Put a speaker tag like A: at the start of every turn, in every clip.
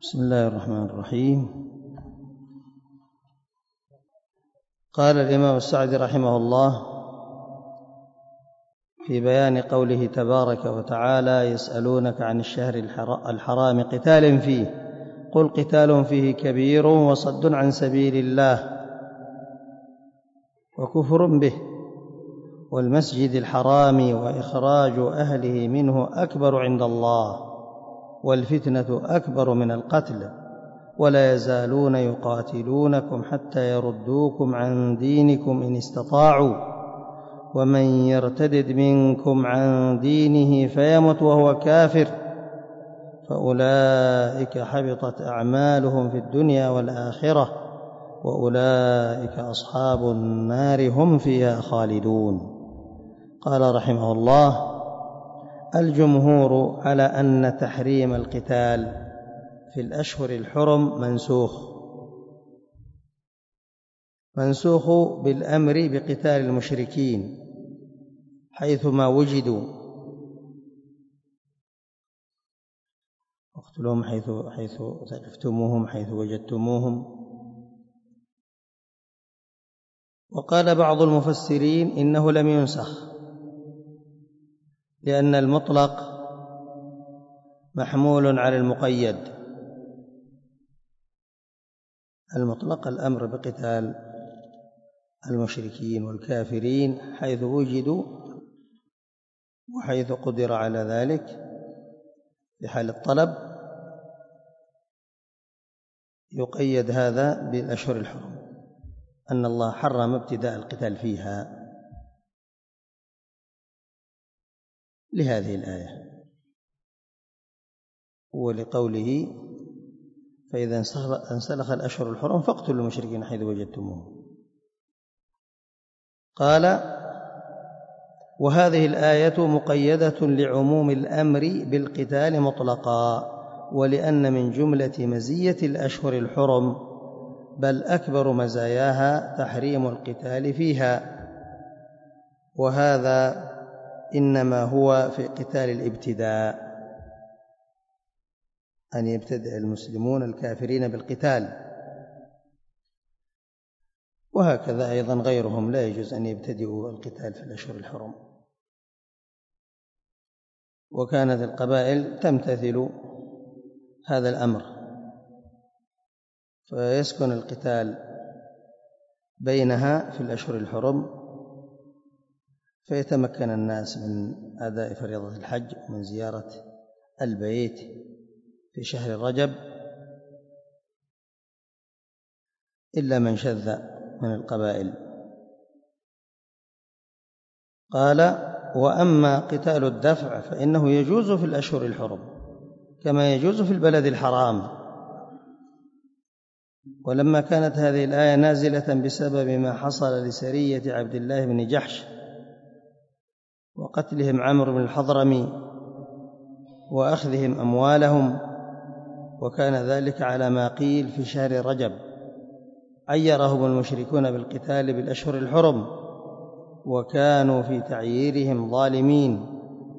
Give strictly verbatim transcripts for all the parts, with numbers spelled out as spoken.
A: بسم الله الرحمن الرحيم. قال الإمام السعدي رحمه الله في بيان قوله تبارك وتعالى: يسألونك عن الشهر الحرام قتال فيه قل قتال فيه كبير وصد عن سبيل الله وكفر به والمسجد الحرام وإخراج أهله منه أكبر عند الله والفتنة أكبر من القتل ولا يزالون يقاتلونكم حتى يردوكم عن دينكم إن استطاعوا ومن يرتدد منكم عن دينه فيمت وهو كافر فأولئك حبطت أعمالهم في الدنيا والآخرة وأولئك أصحاب النار هم فيها خالدون. قال رحمه الله: الجمهور على أن تحريم القتال في الأشهر الحرم منسوخ منسوخ بالأمر بقتال المشركين حيثما وجدوا اقتلوهم حيث حيث ثقفتموهم حيث وجدتموهم. وقال بعض المفسرين إنه لم ينسخ لأن المطلق محمول على المقيد. المطلق الأمر بقتال المشركين والكافرين حيث وجدوا وحيث قدر على ذلك في حال الطلب، يقيد هذا بالأشهر الحرم، أن الله حرم ابتداء القتال فيها لهذه الآية ولقوله: فإذا انسلخ الأشهر الحرم فاقتلوا المشركين حيث وجدتموهم. قال: وهذه الآية مقيدة لعموم الأمر بالقتال مطلقا، ولأن من جملة مزية الأشهر الحرم بل أكبر مزاياها تحريم القتال فيها، وهذا إنما هو في قتال الابتداء، أن يبتدئ المسلمون الكافرين بالقتال، وهكذا أيضا غيرهم لا يجوز أن يبتدئوا القتال في الأشهر الحرم. وكانت القبائل تمتثل هذا الأمر فيسكن القتال بينها في الأشهر الحرم، فيتمكن الناس من أداء فريضة الحج ومن زيارة البيت في شهر رجب إلا من شذ من القبائل. قال: وأما قتال الدفع فإنه يجوز في الأشهر الحرم كما يجوز في البلد الحرام. ولما كانت هذه الآية نازلة بسبب ما حصل لسرية عبد الله بن جحش وقتلهم عمرو بن الحضرمي وأخذهم أموالهم، وكان ذلك على ما قيل في شهر رجب، عيرهم المشركون بالقتال بالأشهر الحرم، وكانوا في تعييرهم ظالمين،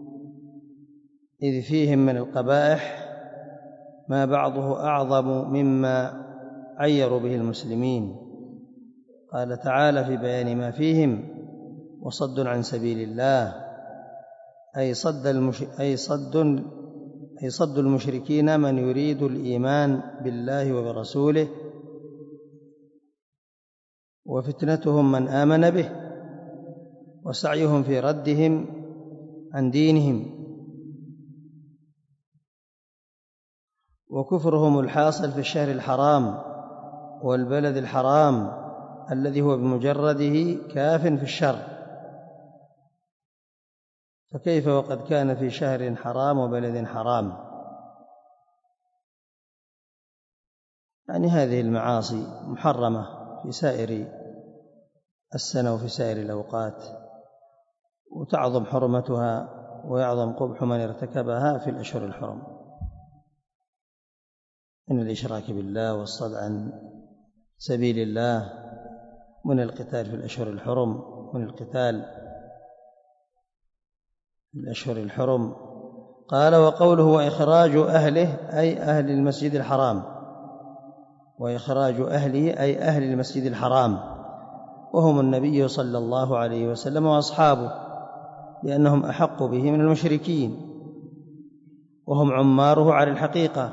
A: إذ فيهم من القبائح ما بعضه أعظم مما عيروا به المسلمين. قال تعالى في بيان ما فيهم: وصد عن سبيل الله، أي صد, المش... أي صد أي صد المشركين من يريد الإيمان بالله وبرسوله، وفتنتهم من آمن به، وسعيهم في ردهم عن دينهم، وكفرهم الحاصل في الشهر الحرام والبلد الحرام الذي هو بمجرده كاف في الشر، فكيف وقد كان في شهر حرام وبلد حرام؟ يعني هذه المعاصي محرمة في سائر السنة وفي سائر الأوقات، وتعظم حرمتها ويعظم قبح من ارتكبها في الأشهر الحرم من الإشراك بالله والصد عن سبيل الله، من القتال في الأشهر الحرم، من القتال في الأشهر الحرم قال: وقوله وإخراج أهله أي أهل المسجد الحرام، وإخراج أهله أي أهل المسجد الحرام، وهم النبي صلى الله عليه وسلم وأصحابه، لأنهم أحق به من المشركين، وهم عماره على الحقيقة.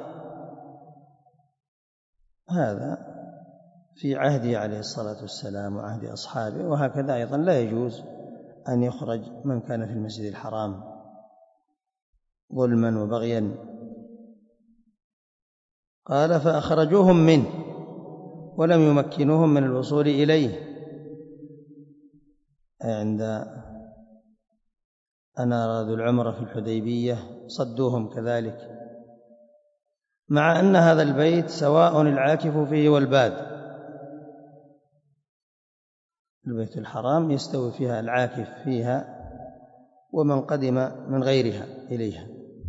A: هذا في عهده عليه الصلاة والسلام وعهد أصحابه، وهكذا أيضا لا يجوز أن يخرج من كان في المسجد الحرام ظلما وبغيا. قال: فأخرجوهم منه ولم يمكنوهم من الوصول إليه، عند أن أرادوا العمرة في الحديبية صدوهم كذلك، مع أن هذا البيت سواء العاكف فيه والباد. البيت الحرام يستوي فيها العاكف فيها ومن قدم من غيرها إليها.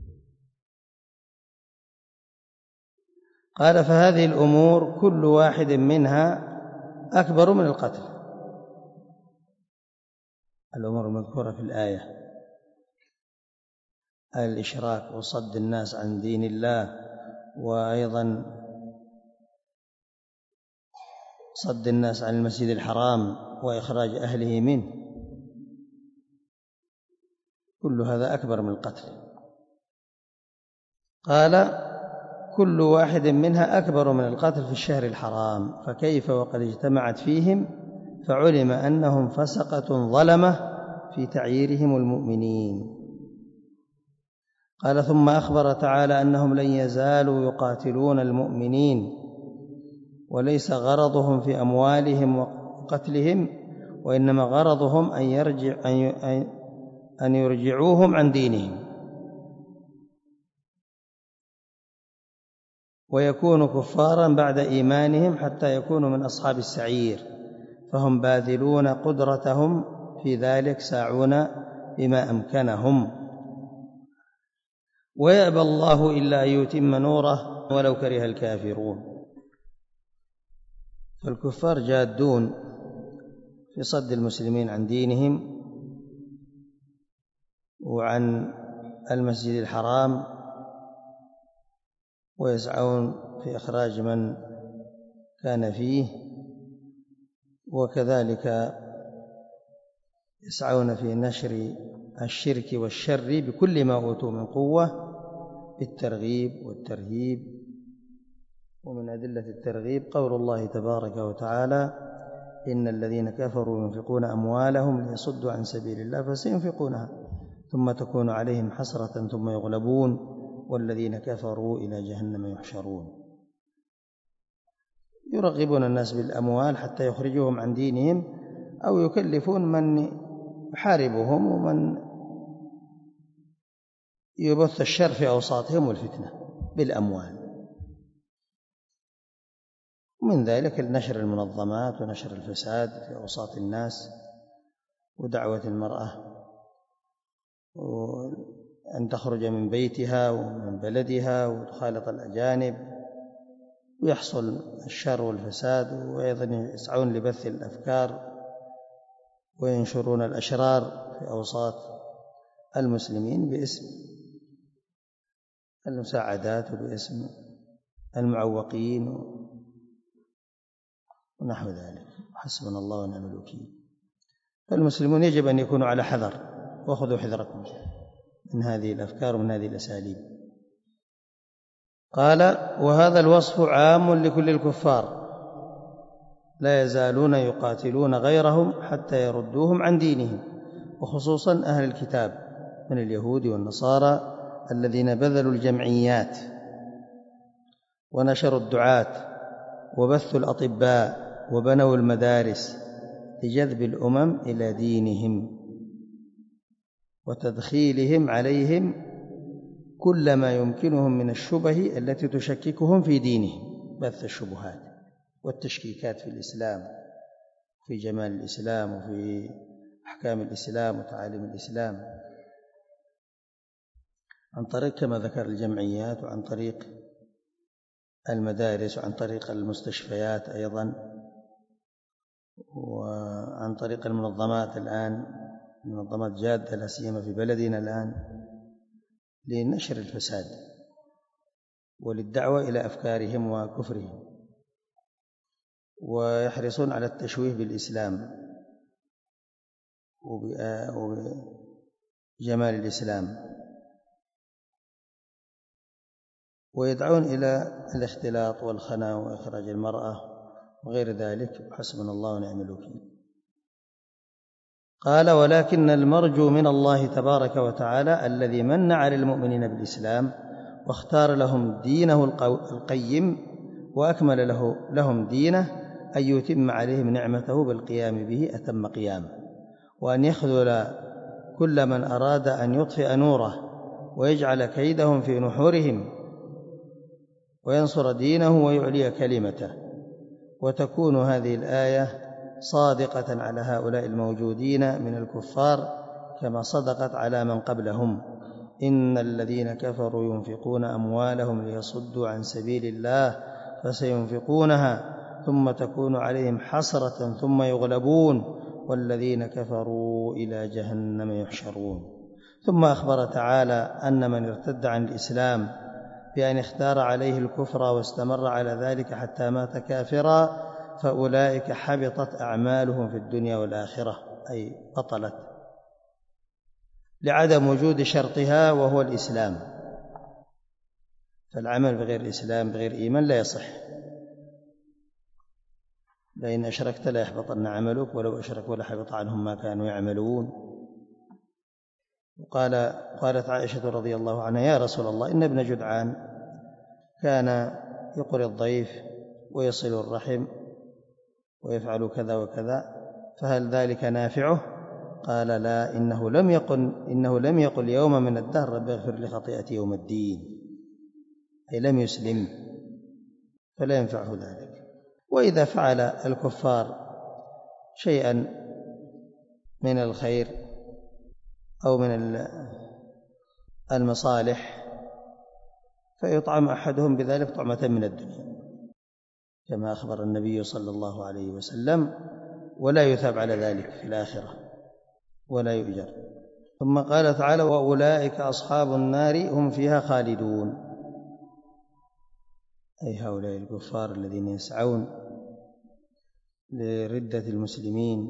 A: قال: فهذه الأمور كل واحد منها أكبر من القتل. الأمور المذكورة في الآية: الإشراك وصد الناس عن دين الله، وأيضا صد الناس عن المسجد الحرام وإخراج أهله منه، كل هذا أكبر من القتل. قال: كل واحد منها أكبر من القتل في الشهر الحرام، فكيف وقد اجتمعت فيهم، فعلم أنهم فسقة ظلمة في تعييرهم المؤمنين. قال: ثم أخبر تعالى أنهم لن يزالوا يقاتلون المؤمنين، وليس غرضهم في أموالهم وقتلهم، وإنما غرضهم أن يرجع أن يرجعوهم عن دينهم ويكونوا كفارا بعد إيمانهم حتى يكونوا من أصحاب السعير، فهم باذلون قدرتهم في ذلك، ساعون بما أمكنهم، ويأبى الله إلا أن يتم نوره ولو كره الكافرون. فالكفار جادون في صد المسلمين عن دينهم وعن المسجد الحرام، ويسعون في إخراج من كان فيه، وكذلك يسعون في نشر الشرك والشر بكل ما أوتوا من قوة بالترغيب والترهيب. ومن أدلة الترغيب قول الله تبارك وتعالى: إن الذين كفروا ينفقون أموالهم ليصدوا عن سبيل الله فسينفقونها ثم تكون عليهم حسرة ثم يغلبون والذين كفروا إلى جهنم يحشرون. يرغبون الناس بالأموال حتى يخرجوهم عن دينهم، أو يكلفون من يحاربهم ومن يبث الشر في أوساطهم والفتنة بالأموال. ومن ذلك نشر المنظمات ونشر الفساد في أوساط الناس، ودعوة المرأة أن تخرج من بيتها ومن بلدها وتخالط الأجانب، ويحصل الشر والفساد. وأيضا يسعون لبث الأفكار وينشرون الأشرار في أوساط المسلمين باسم المساعدات وباسم المعوقين ونحو ذلك. حسبنا الله ونعم الوكيل. فالمسلمون يجب أن يكونوا على حذر، وخذوا حذركم من هذه الأفكار ومن هذه الأساليب. قال: وهذا الوصف عام لكل الكفار، لا يزالون يقاتلون غيرهم حتى يردوهم عن دينهم، وخصوصا أهل الكتاب من اليهود والنصارى الذين بذلوا الجمعيات ونشروا الدعاة وبثوا الأطباء وبنوا المدارس لجذب الأمم إلى دينهم وتدخيلهم عليهم كل ما يمكنهم من الشبه التي تشككهم في دينهم، بث الشبهات والتشكيكات في الإسلام، في جمال الإسلام وفي أحكام الإسلام وتعاليم الإسلام، عن طريق كما ذكر الجمعيات، وعن طريق المدارس، وعن طريق المستشفيات أيضا، وعن طريق المنظمات الآن، منظمات جادة لا سيما في بلدنا الآن، لنشر الفساد وللدعوة إلى أفكارهم وكفرهم، ويحرصون على التشويه بالإسلام وبجمال الإسلام، ويدعون إلى الاختلاط والخنا وإخراج المرأة وغير ذلك، حسبنا الله ونعم الوكيل. قال: ولكن المرجو من الله تبارك وتعالى الذي من على المؤمنين بالإسلام واختار لهم دينه القيم وأكمل له لهم دينه أن يتم عليهم نعمته بالقيام به أتم قيامه، وأن يخذل كل من أراد أن يطفئ نوره ويجعل كيدهم في نحورهم وينصر دينه ويعلي كلمته. وتكون هذه الآية صادقة على هؤلاء الموجودين من الكفار كما صدقت على من قبلهم: إن الذين كفروا ينفقون أموالهم ليصدوا عن سبيل الله فسينفقونها ثم تكون عليهم حسرة ثم يغلبون والذين كفروا إلى جهنم يحشرون. ثم أخبر تعالى أن من ارتد عن الإسلام بأن اختار عليه الكفر واستمر على ذلك حتى مات كافرا فأولئك حبطت أعمالهم في الدنيا والآخرة، أي بطلت لعدم وجود شرطها وهو الإسلام، فالعمل بغير الإسلام بغير إيمان لا يصح. لئن أشركت لا يحبطن عملك ولو أشركوا لحبط عنهم ما كانوا يعملون. وقال قالت عائشة رضي الله عنها: يا رسول الله، إن ابن جدعان كان يقري الضيف ويصل الرحم ويفعل كذا وكذا، فهل ذلك نافعه؟ قال: لا، إنه لم يقل إنه لم يقل يوم من الدهر رب اغفر لي خطيئتي يوم الدين، أي لم يسلم فلا ينفعه ذلك. وإذا فعل الكفار شيئا من الخير أو من المصالح فيطعم أحدهم بذلك طعمة من الدنيا كما أخبر النبي صلى الله عليه وسلم، ولا يثاب على ذلك في الآخرة ولا يؤجر. ثم قال تعالى: وأولئك أصحاب النار هم فيها خالدون، أي هؤلاء الكفار الذين يسعون لردة المسلمين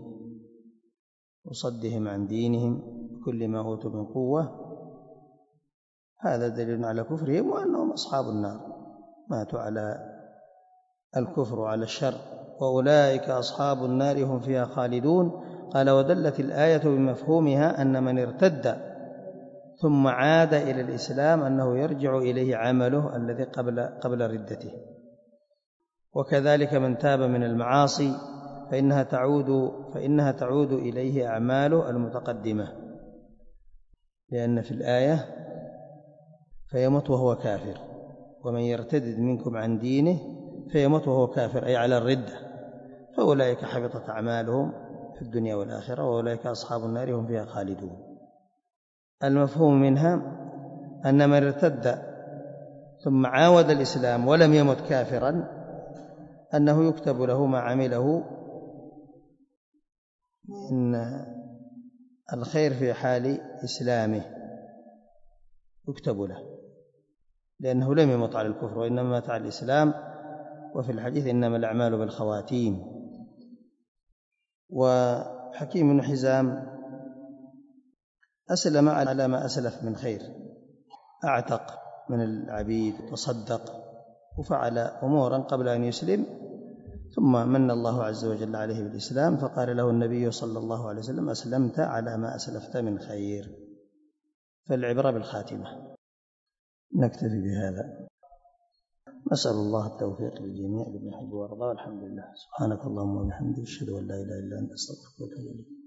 A: وصدهم عن دينهم بكل ما أوتوا من قوة، هذا دليل على كفرهم وأنهم أصحاب النار، ماتوا على الكفر وعلى الشر. وأولئك أصحاب النار هم فيها خالدون. قال: ودلت الآية بمفهومها أن من ارتد ثم عاد إلى الإسلام أنه يرجع إليه عمله الذي قبل قبل ردته، وكذلك من تاب من المعاصي فإنها تعود فإنها تعود إليه أعماله المتقدمة، لأن في الآية فيموت وهو كافر، ومن يرتد منكم عن دينه فيموت وهو كافر، أي على الردة، فأولئك حبطت أعمالهم في الدنيا والآخرة وأولئك أصحاب النار هم فيها خالدون. المفهوم منها أن من ارتد ثم عاود الإسلام ولم يمت كافرا أنه يكتب له ما عمله من الخير في حال إسلامه، يكتب له، لأنه لم يمت على الكفر وإنما مات على الإسلام. وفي الحديث: إنما الأعمال بالخواتيم. وحكيم بن حزام أسلم على ما أسلف من خير، أعتق من العبيد وتصدق وفعل أمورا قبل أن يسلم، ثم من الله عز وجل عليه بالإسلام، فقال له النبي صلى الله عليه وسلم: أسلمت على ما أسلفت من خير. فالعبرة بالخاتمة. نكتفي بهذا، نسأل الله التوفيق للجميع لما يحب ويرضى، والحمد لله. سبحانك اللهم وبحمدك، أشهد أن لا إله إلا أنت، أستغفرك وأتوب إليك.